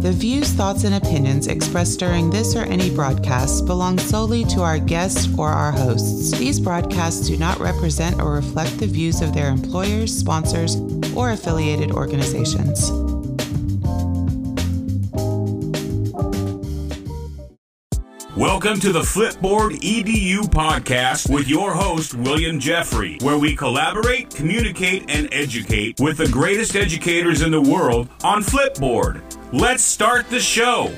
The views, thoughts, and opinions expressed during this or any broadcast belong solely to our guests or our hosts. These broadcasts do not represent or reflect the views of their employers, sponsors, or affiliated organizations. Welcome to the Flipboard EDU podcast with your host, William Jeffrey, where we collaborate, communicate, and educate with the greatest educators in the world on Flipboard. Let's start the show.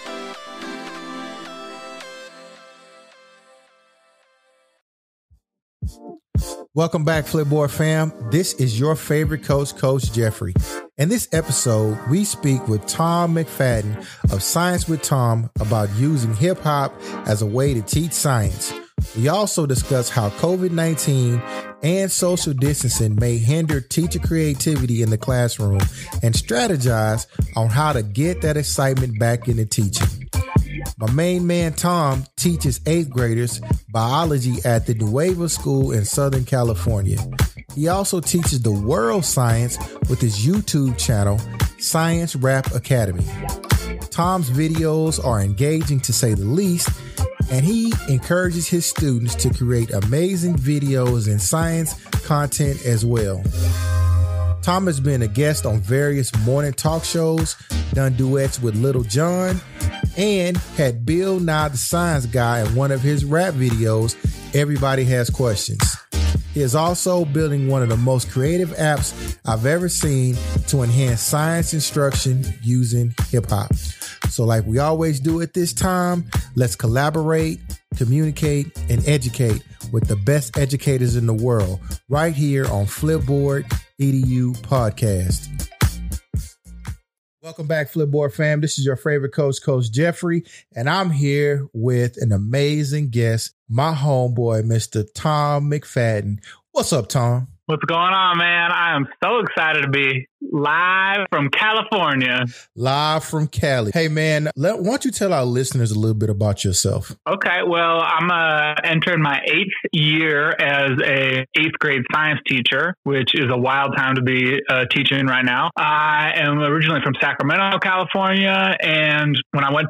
Welcome back, Flipboard fam. This is your favorite coach, Coach Jeffrey. In this episode, we speak with Tom McFadden of Science with Tom about using hip hop as a way to teach science. We also discuss how COVID-19 and social distancing may hinder teacher creativity in the classroom and strategize on how to get that excitement back into teaching. My main man, Tom, teaches 8th graders biology at the Nueva School in Southern California. He also teaches the world science with his YouTube channel, Science Rap Academy. Tom's videos are engaging to say the least, and he encourages his students to create amazing videos and science content as well. Tom has been a guest on various morning talk shows, done duets with Little John, and had Bill Nye the Science Guy in one of his rap videos, Everybody Has Questions. He is also building one of the most creative apps I've ever seen to enhance science instruction using hip hop. So like we always do at this time, let's collaborate, communicate, and educate with the best educators in the world right here on Flipboard EDU podcast. Welcome back, Flipboard fam. This is your favorite coach, Coach Jeffrey, and I'm here with an amazing guest, my homeboy, Mr. Tom McFadden. What's up, Tom? What's going on, man? I am so excited to be live from California. Live from Cali. Hey, man, why don't you tell our listeners a little bit about yourself? Okay, well, I'm entering my 8th year as a 8th grade science teacher, which is a wild time to be teaching right now. I am originally from Sacramento, California, and when I went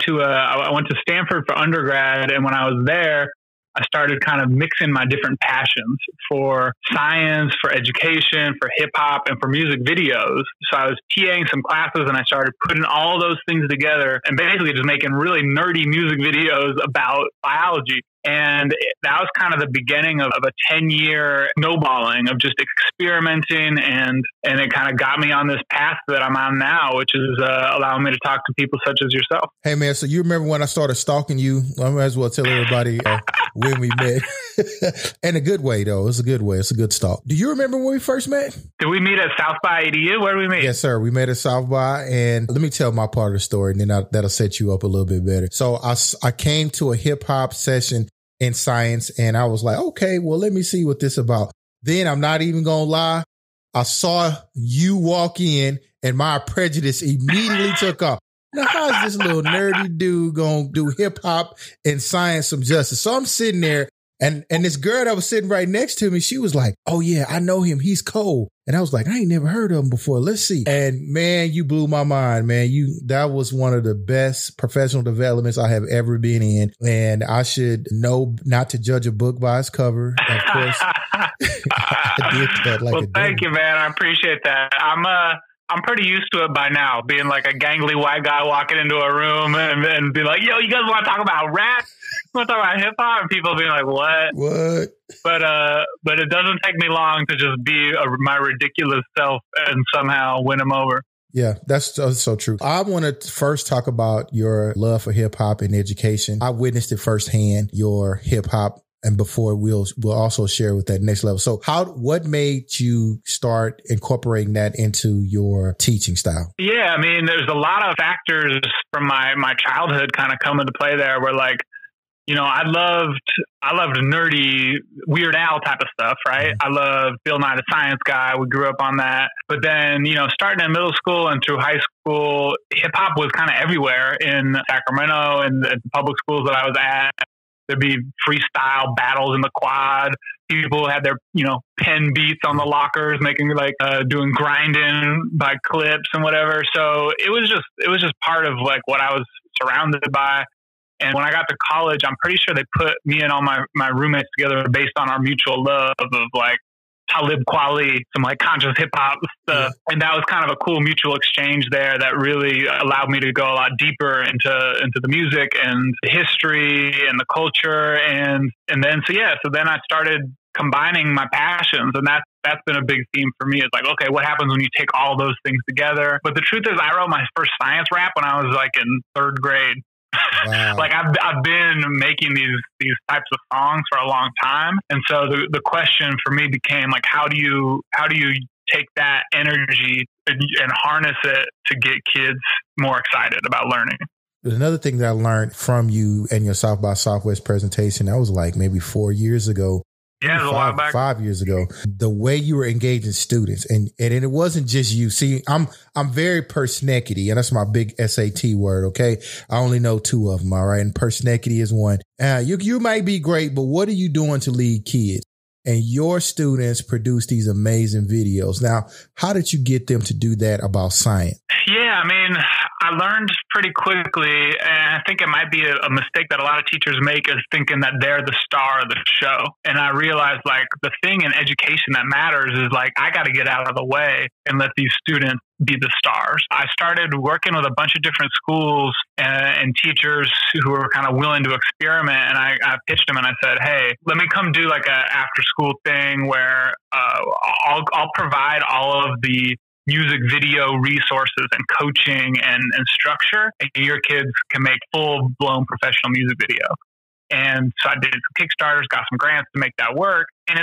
to Stanford for undergrad, and when I was there, I started kind of mixing my different passions for science, for education, for hip hop, and for music videos. So I was TAing some classes and I started putting all those things together and basically just making really nerdy music videos about biology. And that was kind of the beginning of a 10-year snowballing of just experimenting. And it kind of got me on this path that I'm on now, which is allowing me to talk to people such as yourself. Hey, man, so you remember when I started stalking you? I might as well tell everybody when we met. In a good way, though. It's a good way. It's a good stalk. Do you remember when we first met? Did we meet at South by EDU? Where did we meet? Yes, sir. We met at South by. And let me tell my part of the story, and then that'll set you up a little bit better. So I came to a hip hop session in science, and I was like, okay, well, let me see what this about. Then I'm not even going to lie. I saw you walk in and my prejudice immediately took off. Now, how is this little nerdy dude going to do hip hop and science some justice? So I'm sitting there, and this girl that was sitting right next to me, she was like, oh yeah, I know him. He's cold. And I was like, I ain't never heard of him before. Let's see. And man, you blew my mind, man. That was one of the best professional developments I have ever been in. And I should know not to judge a book by its cover. Of course, I did that like well, thank you, man. I appreciate that. I'm pretty used to it by now, being like a gangly white guy walking into a room and be like, yo, you guys want to talk about rap? You want to talk about hip hop? And people being like, what? But it doesn't take me long to just be my ridiculous self and somehow win them over. Yeah, that's so true. I want to first talk about your love for hip hop and education. I witnessed it firsthand, your hip hop. And before we'll also share with that next level. So what made you start incorporating that into your teaching style? Yeah, I mean, there's a lot of factors from my childhood kind of come into play there where like, you know, I loved nerdy Weird Al type of stuff, right? I loved Bill Nye the Science Guy. We grew up on that. But then, you know, starting in middle school and through high school, hip hop was kind of everywhere in Sacramento and the public schools that I was at. There'd be freestyle battles in the quad. People had their, pen beats on the lockers, making doing grinding by clips and whatever. So it was just part of like what I was surrounded by. And when I got to college, I'm pretty sure they put me and all my roommates together based on our mutual love of like Talib Kweli, some like conscious hip hop stuff. Yeah. And that was kind of a cool mutual exchange there that really allowed me to go a lot deeper into the music and the history and the culture. And then, so then I started combining my passions, and that's been a big theme for me. It's like, okay, what happens when you take all those things together? But the truth is, I wrote my first science rap when I was like in third grade. Wow. Like I've been making these types of songs for a long time, and so the question for me became like, how do you take that energy and harness it to get kids more excited about learning? But another thing that I learned from you and your South by Southwest presentation, that was like maybe 4 years ago. Yeah, it was a while back. 5 years ago, the way you were engaging students, and it wasn't just you. See, I'm very persnickety, and that's my big SAT word. Okay, I only know 2 of them. All right, and persnickety is one. You might be great, but what are you doing to lead kids? And your students produce these amazing videos. Now, how did you get them to do that about science? Yeah, I mean, I learned pretty quickly, and I think it might be a mistake that a lot of teachers make, is thinking that they're the star of the show. And I realized like the thing in education that matters is like, I got to get out of the way and let these students be the stars. I started working with a bunch of different schools and teachers who were kind of willing to experiment. And I pitched them and I said, hey, let me come do like a after school thing where I'll provide all of the music video resources and coaching and structure, and your kids can make full-blown professional music video. And so I did some Kickstarters, got some grants to make that work. And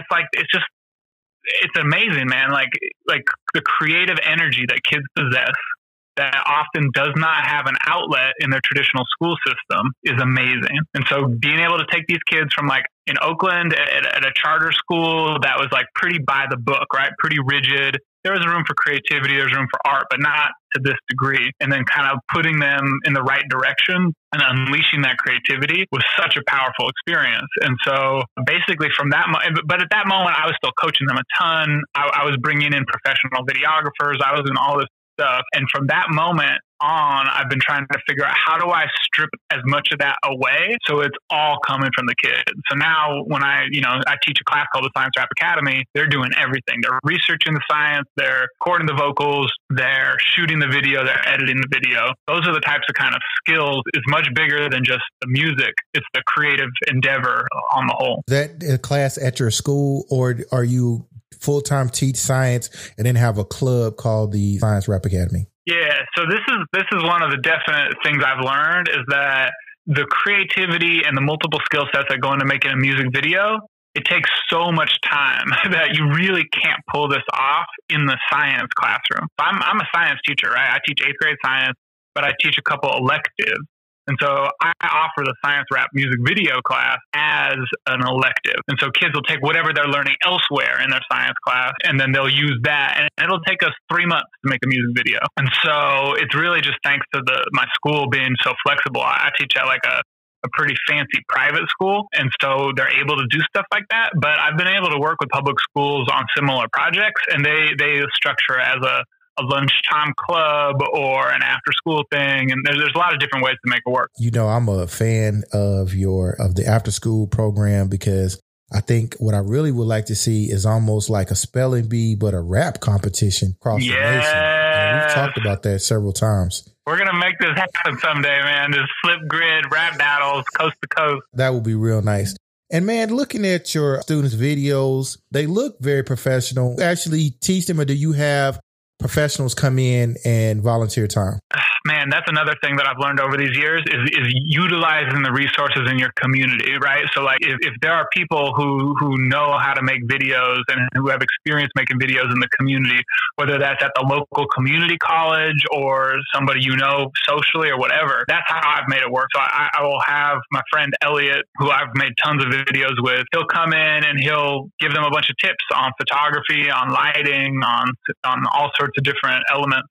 it's amazing, man. Like the creative energy that kids possess that often does not have an outlet in their traditional school system is amazing. And so being able to take these kids from like in Oakland at a charter school that was like pretty by the book, right? Pretty rigid. There was room for creativity, there's room for art, but not to this degree. And then kind of putting them in the right direction and unleashing that creativity was such a powerful experience. And so basically from that, but at that moment, I was still coaching them a ton. I was bringing in professional videographers. I was doing all this stuff. And from that moment on, I've been trying to figure out how do I strip as much of that away so it's all coming from the kids. So now when I teach a class called the Science Rap Academy, they're doing everything. They're researching the science, they're recording the vocals, they're shooting the video, they're editing the video. Those are the types of kind of skills. It's much bigger than just the music. It's the creative endeavor on the whole. Is that a class at your school, or are you full-time teach science and then have a club called the Science Rap Academy? Yeah, so this is one of the definite things I've learned, is that the creativity and the multiple skill sets that go into making a music video, it takes so much time that you really can't pull this off in the science classroom. I'm a science teacher, right? I teach 8th grade science, but I teach a couple electives. And so I offer the Science Rap music video class as an elective. And so kids will take whatever they're learning elsewhere in their science class, and then they'll use that. And it'll take us 3 months to make a music video. And so it's really just thanks to my school being so flexible. I teach at like a pretty fancy private school. And so they're able to do stuff like that. But I've been able to work with public schools on similar projects, and they structure it as a lunchtime club or an after school thing. And there's a lot of different ways to make it work. I'm a fan of the after school program, because I think what I really would like to see is almost like a spelling bee, but a rap competition across the nation. And we've talked about that several times. We're going to make this happen someday, man. Just flip grid, rap battles, coast to coast. That would be real nice. And man, looking at your students' videos, they look very professional. Actually teach them, or do you have professionals come in and volunteer time? Man, that's another thing that I've learned over these years is utilizing the resources in your community, right? So like if there are people who know how to make videos and who have experience making videos in the community, whether that's at the local community college or somebody socially or whatever, that's how I've made it work. So I will have my friend Elliot, who I've made tons of videos with. He'll come in and he'll give them a bunch of tips on photography, on lighting, on all sorts of different elements. That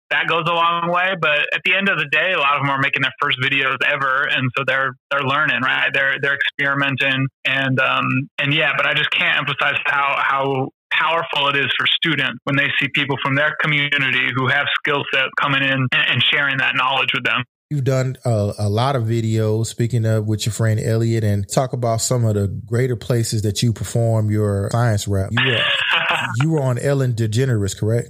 that goes a long way. But at the end of the day, a lot of them are making their first videos ever, and so they're learning, right? They're experimenting, and yeah. But I just can't emphasize how powerful it is for students when they see people from their community who have skill sets coming in and sharing that knowledge with them. You've done a lot of videos, speaking of with your friend Elliot, and talk about some of the greater places that you perform your science rap. You were on Ellen DeGeneres, correct?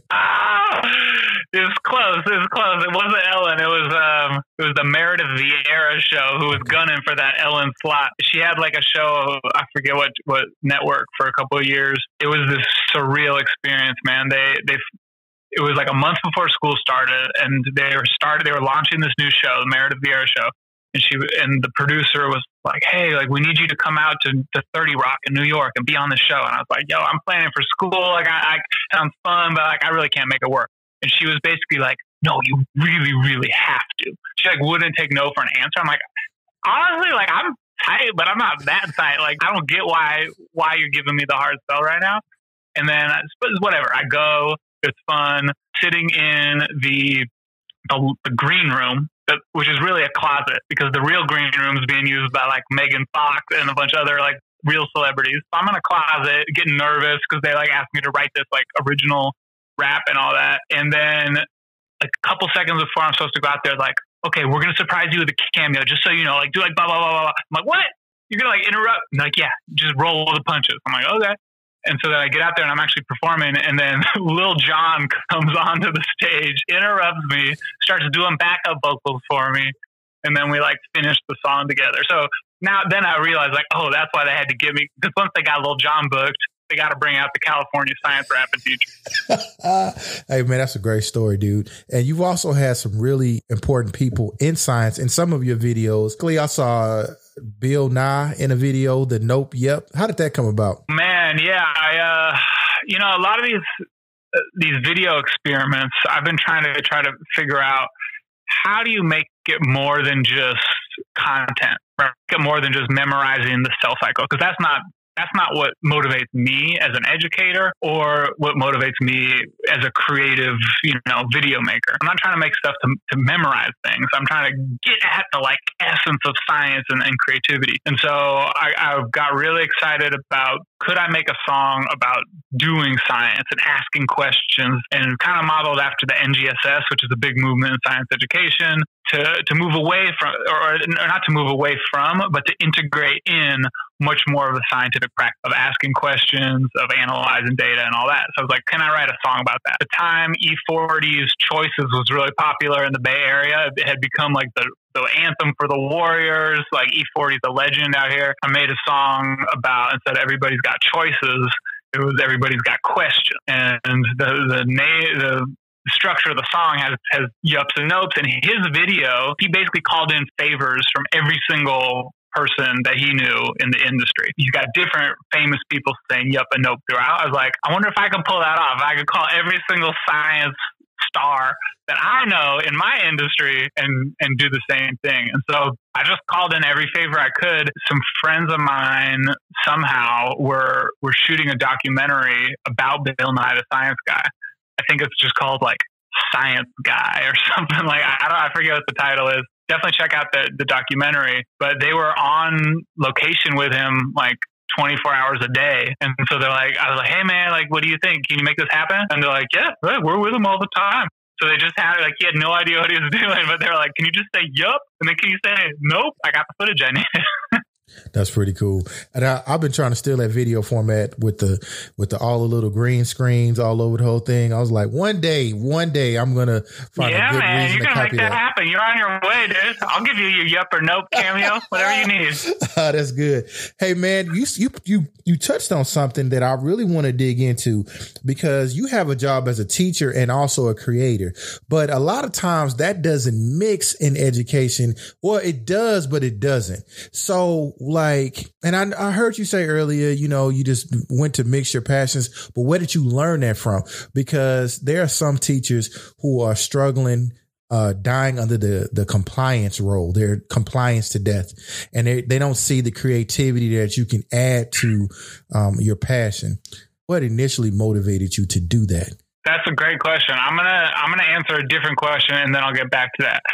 It was close. It wasn't Ellen. It was the Meredith Vieira show who was gunning for that Ellen slot. She had like a show, I forget what network, for a couple of years. It was this surreal experience, man. It was like a month before school started, and they were launching this new show, the Meredith Vieira show. And the producer was like, "Hey, like, we need you to come out to 30 Rock in New York and be on the show." And I was like, "Yo, I'm planning for school. Like, I sounds fun, but like, I really can't make it work." And she was basically like, "No, you really, really have to." She like wouldn't take no for an answer. I'm like, honestly, like, I'm tight, but I'm not that tight. Like, I don't get why you're giving me the hard sell right now. And then whatever, I go. It's fun sitting in the green room, which is really a closet, because the real green room is being used by like Megan Fox and a bunch of other like real celebrities. So I'm in a closet getting nervous because they like asked me to write this like original rap and all that. And then like a couple seconds before I'm supposed to go out there, like, "Okay, we're going to surprise you with a cameo, just so you know, like, do like blah, blah, blah, blah." I'm like, "What? You're going to like interrupt?" I'm like, "Yeah, just roll the punches." I'm like, "Okay." And so then I get out there and I'm actually performing, and then Lil Jon comes onto the stage, interrupts me, starts doing backup vocals for me, and then we like finish the song together. So then I realized, like, oh, that's why they had to give me, because once they got Lil Jon booked, they got to bring out the California science rapping teacher. Hey, man, that's a great story, dude. And you've also had some really important people in science in some of your videos. I saw Bill Nye in a video, the Nope, Yep. How did that come about? Man, yeah. A lot of these video experiments, I've been trying to figure out, how do you make it more than just content, right? Make it more than just memorizing the cell cycle? Because that's not what motivates me as an educator, or what motivates me as a creative, video maker. I'm not trying to make stuff to memorize things. I'm trying to get at the like essence of science and creativity. And so I got really excited about, could I make a song about doing science and asking questions, and kind of modeled after the NGSS, which is a big movement in science education, to move away from, or not to move away from, but to integrate in much more of the scientific practice of asking questions, of analyzing data and all that. So I was like, can I write a song about that? At the time, E40's Choices was really popular in the Bay Area. It had become like the anthem for the Warriors. Like, E40's a legend out here. I made a song about, instead of everybody's got choices, it was everybody's got questions. And the structure of the song has yups and nopes. And his video, he basically called in favors from every single person that he knew in the industry. He's got different famous people saying yup and nope throughout. I was like, I wonder if I can pull that off. I could call every single science star that I know in my industry and do the same thing. And so I just called in every favor I could. Some friends of mine somehow were shooting a documentary about Bill Nye the Science Guy. I think it's just called like Science Guy or something. Like, I forget what the title is. Definitely check out the documentary. But they were on location with him like 24 hours a day. And so I was like, hey man, like, what do you think? Can you make this happen? And they're like, yeah, we're with him all the time. So they just had, like, he had no idea what he was doing, but they were like, can you just say yup? And then can you say nope? I got the footage I needed. That's pretty cool. And I've been trying to steal that video format with the all the little green screens all over the whole thing. I was like, one day I'm gonna find a good reason to copy that. Yeah, man, you're gonna make that happen. You're on your way, dude. I'll give you your yup or nope cameo, whatever you need. That's good. Hey, man, you touched on something that I really want to dig into, because you have a job as a teacher and also a creator, but a lot of times that doesn't mix in education, or it does, but it doesn't. So, like, and I heard you say earlier, you just went to mix your passions, but where did you learn that from? Because there are some teachers who are struggling, dying under the compliance role. They're compliance to death, and they don't see the creativity that you can add to your passion. What initially motivated you to do that? That's a great question. I'm gonna answer a different question, and then I'll get back to that.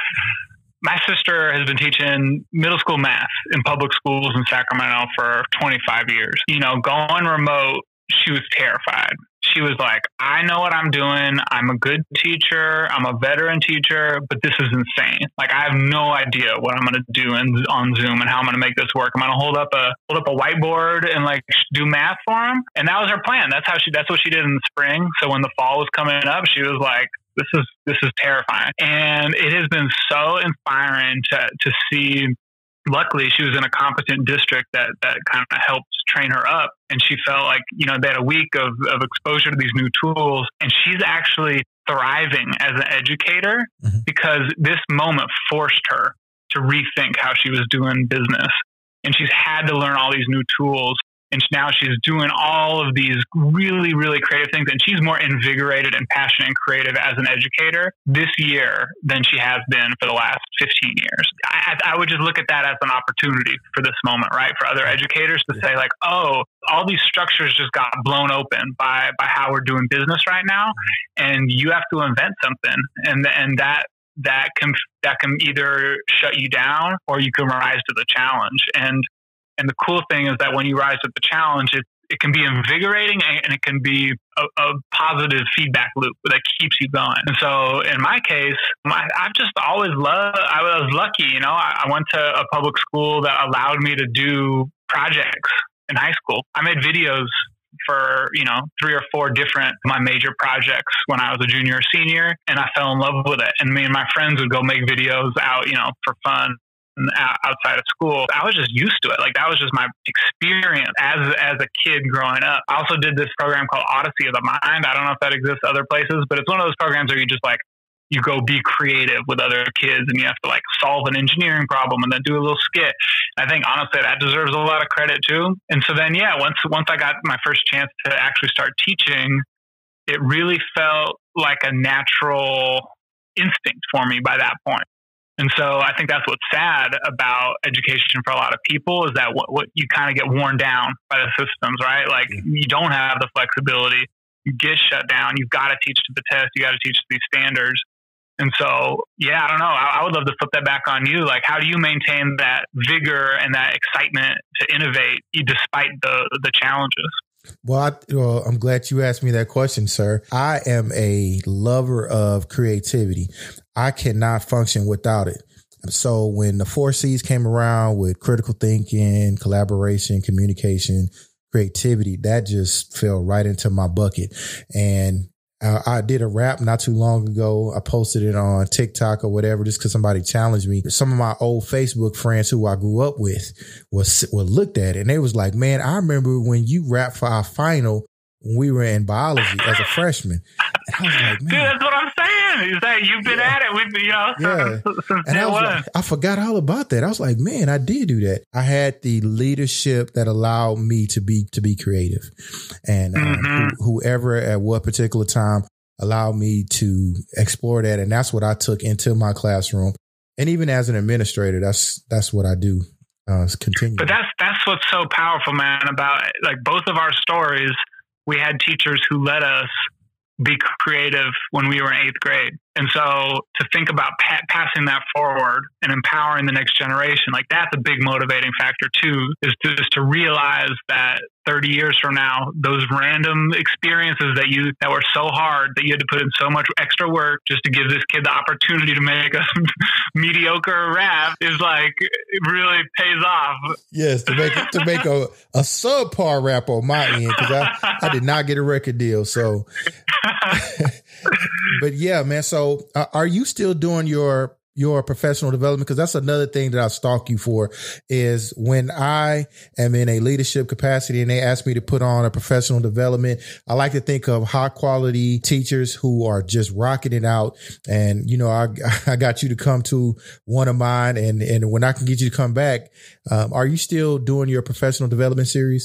My sister has been teaching middle school math in public schools in Sacramento for 25 years. Going remote, she was terrified. She was like, I know what I'm doing. I'm a good teacher. I'm a veteran teacher, but this is insane. Like, I have no idea what I'm going to do on Zoom and how I'm going to make this work. I'm going to hold up a whiteboard and like do math for them. And that was her plan. That's what she did in the spring. So when the fall was coming up, she was like, this is terrifying. And it has been so inspiring to see. Luckily, she was in a competent district that kind of helped train her up. And she felt like, they had a week of exposure to these new tools. And she's actually thriving as an educator because this moment forced her to rethink how she was doing business. And she's had to learn all these new tools. And now she's doing all of these really, really creative things. And she's more invigorated and passionate and creative as an educator this year than she has been for the last 15 years. I would just look at that as an opportunity for this moment, right? For other educators to say like, oh, all these structures just got blown open by how we're doing business right now. And you have to invent something. And that can either shut you down or you can rise to the challenge. And the cool thing is that when you rise to the challenge, it can be invigorating and it can be a positive feedback loop that keeps you going. And so in my case, I've just always I was lucky, I went to a public school that allowed me to do projects in high school. I made videos for, 3 or 4 different my major projects when I was a junior or senior, and I fell in love with it. And me and my friends would go make videos out, for fun. Outside of school. I was just used to it. Like, that was just my experience as a kid growing up. I also did this program called Odyssey of the Mind. I don't know if that exists other places, but it's one of those programs where you just like, you go be creative with other kids and you have to like solve an engineering problem and then do a little skit. I think honestly that deserves a lot of credit too. And so then, once I got my first chance to actually start teaching, it really felt like a natural instinct for me by that point. And so I think that's what's sad about education for a lot of people is that what you kind of get worn down by the systems, right? Like you don't have the flexibility, you get shut down, you've got to teach to the test, you got to teach to these standards. And so, I don't know. I would love to flip that back on you. Like, how do you maintain that vigor and that excitement to innovate despite the challenges? Well, I'm glad you asked me that question, sir. I am a lover of creativity. I cannot function without it. So when the 4 C's came around with critical thinking, collaboration, communication, creativity, that just fell right into my bucket. And I did a rap not too long ago. I posted it on TikTok or whatever, just because somebody challenged me. Some of my old Facebook friends who I grew up with looked at it and they was like, man, I remember when you rapped for our final when we were in biology as a freshman. And I was like, man. Dude, that's what I'm saying. Is that you've been at it since day one. I forgot all about that. I was like, man, I did do that. I had the leadership that allowed me to be creative, and whoever at what particular time allowed me to explore that. And that's what I took into my classroom. And even as an administrator, that's what I do. Continue. But that's what's so powerful, man, about like both of our stories. We had teachers who let us be creative when we were in 8th grade. And so to think about passing that forward and empowering the next generation, like that's a big motivating factor too, is to realize that 30 years from now, those random experiences that were so hard that you had to put in so much extra work just to give this kid the opportunity to make a mediocre rap is like, it really pays off. Yes, to make a subpar rap on my end, because I did not get a record deal. So, but yeah, man. So are you still doing your professional development? Because that's another thing that I stalk you for, is when I am in a leadership capacity and they ask me to put on a professional development, I like to think of high quality teachers who are just rocking it out. And, I got you to come to one of mine, and when I can get you to come back, are you still doing your professional development series? Absolutely.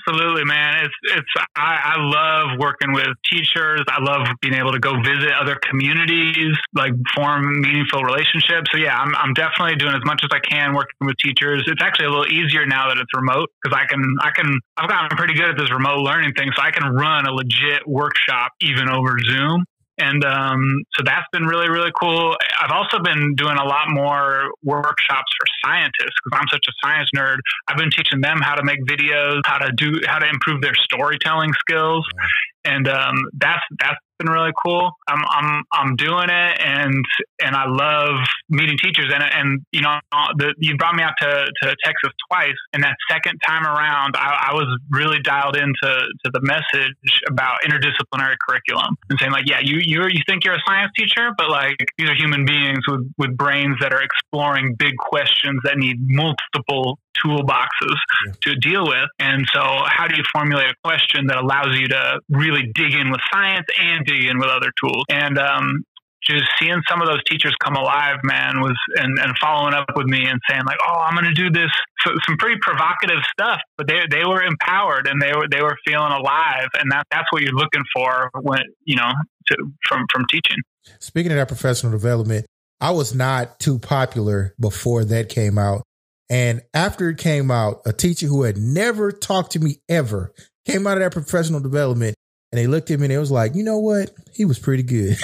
Absolutely, man. I love working with teachers. I love being able to go visit other communities, like form meaningful relationships. So yeah, I'm definitely doing as much as I can working with teachers. It's actually a little easier now that it's remote because I've gotten pretty good at this remote learning thing. So I can run a legit workshop even over Zoom. And so that's been really, really cool. I've also been doing a lot more workshops for scientists because I'm such a science nerd. I've been teaching them how to make videos, how to improve their storytelling skills. And that's been really cool. I'm doing it, and I love meeting teachers. And you know, you brought me out to Texas twice, and that second time around, I was really dialed into the message about interdisciplinary curriculum and saying like, yeah, you think you're a science teacher, but like these are human beings with brains that are exploring big questions that need multiple toolboxes to deal with. And so how do you formulate a question that allows you to really dig in with science and dig in with other tools? And just seeing some of those teachers come alive, man, and following up with me and saying like, oh, I'm going to do this, some pretty provocative stuff, but they were empowered and they were feeling alive. And that's what you're looking for when, you know, from teaching. Speaking of that professional development, I was not too popular before that came out. And after it came out, a teacher who had never talked to me ever came out of that professional development, and they looked at me and they was like, you know what? He was pretty good.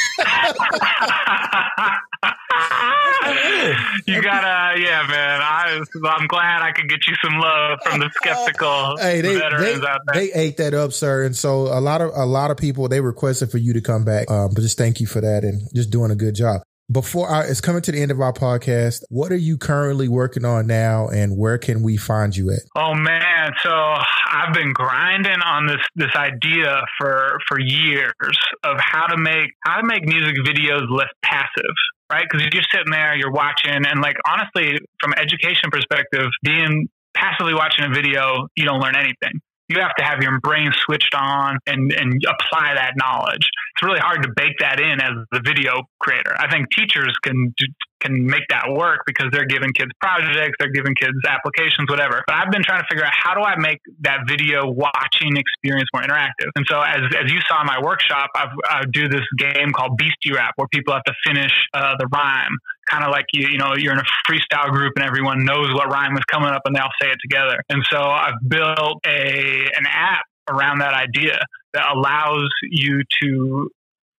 You gotta, yeah, man. I'm glad I could get you some love from the skeptical veterans out there. They ate that up, sir. And so a lot of people, they requested for you to come back. But just thank you for that and just doing a good job. It's coming to the end of our podcast. What are you currently working on now, and where can we find you at? Oh man, so I've been grinding on this idea for years of how to make music videos less passive, right? Because you're just sitting there, you're watching, and like honestly, from an education perspective, being passively watching a video, you don't learn anything. You have to have your brain switched on and apply that knowledge. It's really hard to bake that in as the video creator. I think teachers can make that work because they're giving kids projects, they're giving kids applications, whatever. But I've been trying to figure out how do I make that video watching experience more interactive. And so as you saw in my workshop, I do this game called Beastie Rap where people have to finish the rhyme. Kind of like you're in a freestyle group and everyone knows what rhyme is coming up and they all say it together. And so I've built an app around that idea that allows you to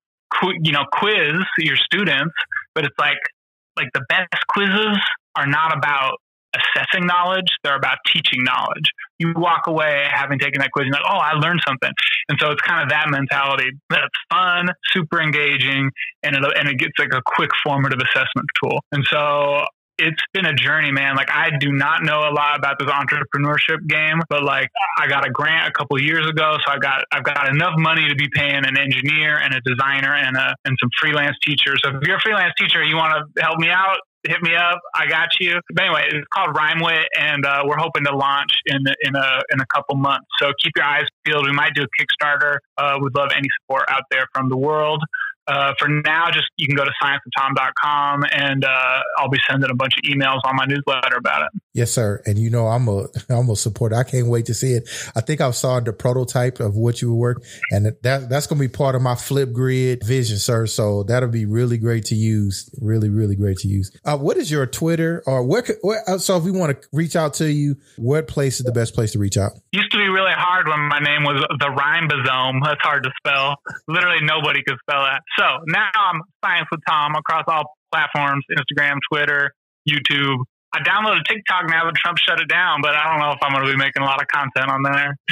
quiz your students, but it's like the best quizzes are not about assessing knowledge, they're about teaching knowledge. You walk away having taken that quiz and like, oh, I learned something. And so it's kind of that mentality that's fun, super engaging, and it gets like a quick formative assessment tool. And so it's been a journey, man. Like I do not know a lot about this entrepreneurship game, but like I got a grant a couple of years ago, so I've got enough money to be paying an engineer and a designer and some freelance teachers. So if you're a freelance teacher, you want to help me out, hit me up. I got you. But anyway, it's called RhymeWit, and we're hoping to launch in a couple months. So keep your eyes peeled. We might do a Kickstarter. We'd love any support out there from the world. For now, just you can go to sciencewithtom.com and I'll be sending a bunch of emails on my newsletter about it. Yes, sir. And I'm a supporter. I can't wait to see it. I think I saw the prototype of what you work, and that's going to be part of my Flipgrid vision, sir. So that'll be really great to use. Really, really great to use. What is your Twitter or so if we want to reach out to you, what place is the best place to reach out? Used to be really hard when my name was the Rhymebosome. That's hard to spell. Literally nobody could spell that. So now I'm Science with Tom across all platforms, Instagram, Twitter, YouTube. I downloaded TikTok now that Trump shut it down, but I don't know if I'm going to be making a lot of content on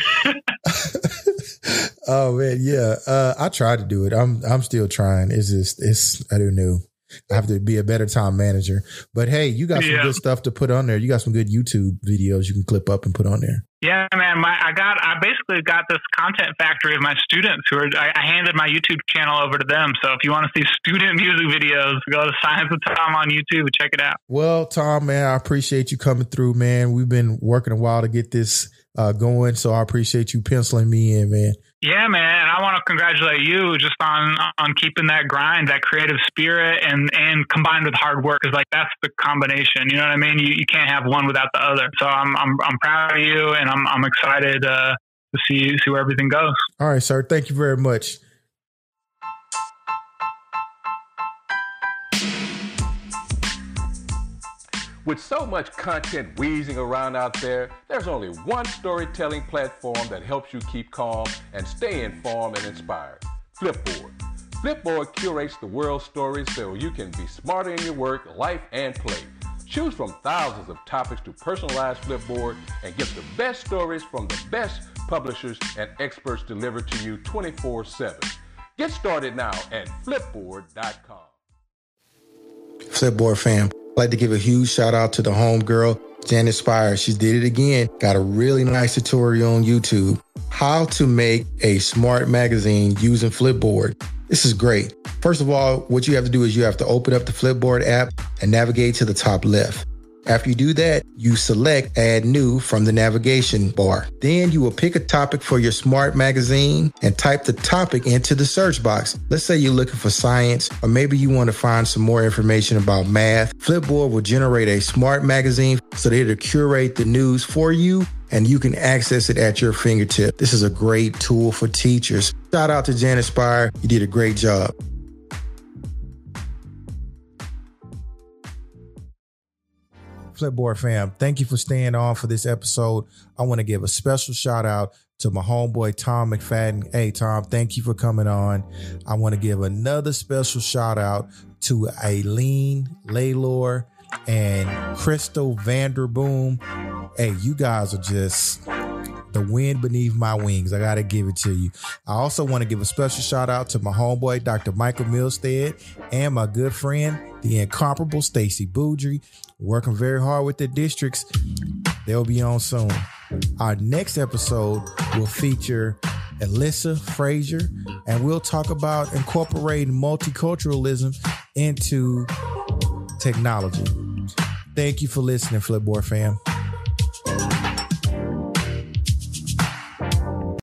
there. Oh man. Yeah. I tried to do it. I'm still trying. I don't know. I have to be a better time manager, but hey, you got some good stuff to put on there. You got some good YouTube videos you can clip up and put on there. Yeah, man. I basically got this content factory of my students I handed my YouTube channel over to them. So if you want to see student music videos, go to Science with Tom on YouTube and check it out. Well, Tom, man, I appreciate you coming through, man. We've been working a while to get this going, so I appreciate you penciling me in, man. Yeah, man. I want to congratulate you just on keeping that grind, that creative spirit, and combined with hard work. Cause like that's the combination. You know what I mean? You can't have one without the other. So I'm proud of you, and I'm excited to see where everything goes. All right, sir. Thank you very much. With so much content wheezing around out there, there's only one storytelling platform that helps you keep calm and stay informed and inspired. Flipboard. Flipboard curates the world's stories so you can be smarter in your work, life, and play. Choose from thousands of topics to personalize Flipboard and get the best stories from the best publishers and experts delivered to you 24/7. Get started now at flipboard.com. Flipboard fam, I'd like to give a huge shout out to the homegirl, Janet Spire. She did it again. Got a really nice tutorial on YouTube. How to make a smart magazine using Flipboard. This is great. First of all, what you have to do is you have to open up the Flipboard app and navigate to the top left. After you do that, you select Add New from the navigation bar. Then you will pick a topic for your smart magazine and type the topic into the search box. Let's say you're looking for science, or maybe you want to find some more information about math. Flipboard will generate a smart magazine so that it'll curate the news for you and you can access it at your fingertip. This is a great tool for teachers. Shout out to Janet Spire. You did a great job. Flipboard fam, thank you for staying on for this episode. I want to give a special shout out to my homeboy, Tom McFadden. Hey, Tom, thank you for coming on. I want to give another special shout out to Aileen Laylor and Crystal Vanderboom. Hey, you guys are just the wind beneath my wings. I got to give it to you. I also want to give a special shout out to my homeboy, Dr. Michael Milstead, and my good friend, the incomparable Stacy Boudry, working very hard with the districts. They'll be on soon. Our next episode will feature Alyssa Frazier, and we'll talk about incorporating multiculturalism into technology. Thank you for listening, Flipboard fam.